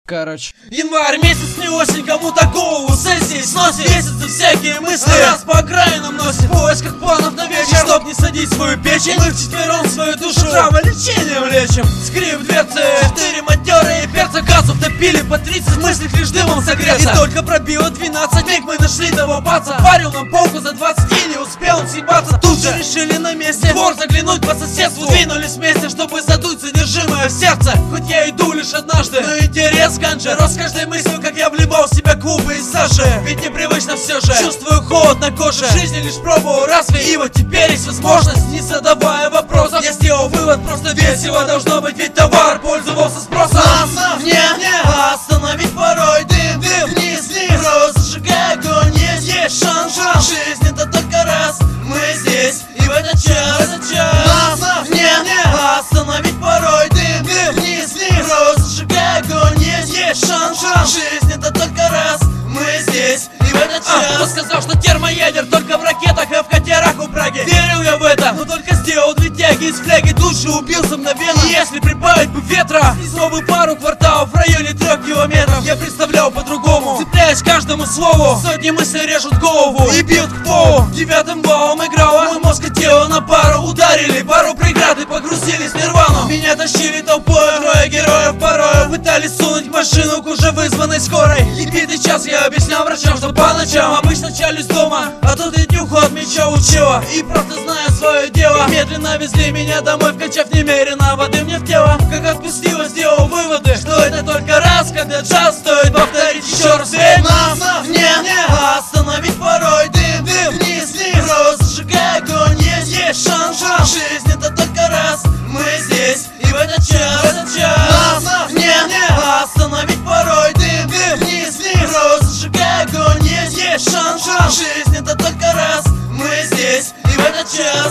Короче, январь месяц, не осень, кому такого сессии сносит. Месяцы всякие мысли раз по окраинам носит. В поисках планов на вечер, чтоб не садить свою печень. Мы вчетвером свою душу траволечением лечим. Скрип дверцы, 4 матерые перца. Газ утопили по 30, в мыслях лишь дымом согреться. И только пробило 12, миг мы нашли того паца. Парил нам полку за 20 и не успел он съебаться. Тут же решили на месте двор заглянуть по соседству. Двинулись вместе, чтобы задуть содержимое в сердце. Хоть я иду лишь однажды, но интерес ганджа рос с каждой мыслью, как я вливал в себя клубы из сажи. Ведь непривычно все же, чувствую холод на коже. В жизни лишь пробовал разве, и вот теперь есть возможность, не задавая вопросов. Я сделал вывод, просто весело должно быть, ведь товар пользовался спросом. Нас не остановить порой дым, вниз, просто зажигай огонь. Есть шанс, жизнь это только раз. Мы здесь, и в этот час нас не остановить порой дым, вниз, просто зажигай огонь. Есть шанс, жизнь это только раз. Мы здесь, и в этот час. Кто сказал, что термоядер только в ракетах, а в катерах у Праги? Верил я в это, но только сделал 2 тяги из фляги. Тут же убился мгновенно. И если прибавить бы ветра, снесло бы пару кварталов в районе 3 километров. Я представлял по-другому, цепляясь каждому слову. Сотни мыслей режут голову и бьют к полу. 9-м баллом играла мой мозг и тело на пару. Ударили пару преград и погрузились в нирвану. Меня тащили толпой, 3 героев порою пытались сунуть машину к уже вызванной скорой. И битый час я объяснял врачам, что по ночам обычно чалюсь дома, а тут и днюху от меча учила. И просто зная свое дело, медленно везли меня домой, вкачав немерено воды мне в тело. Как отпустила, сделал выводы, что это только раз, когда джаз стоит повторить еще раз. Ведь нас не остановить порой дым, вниз, просто зажигай огонь. Есть шанс, жизнь это только раз. Мы здесь, и в этот час нас не остановить порой дым, вниз, просто зажигай огонь. Есть шанс, жизнь это только раз. Мы здесь, и в этот час.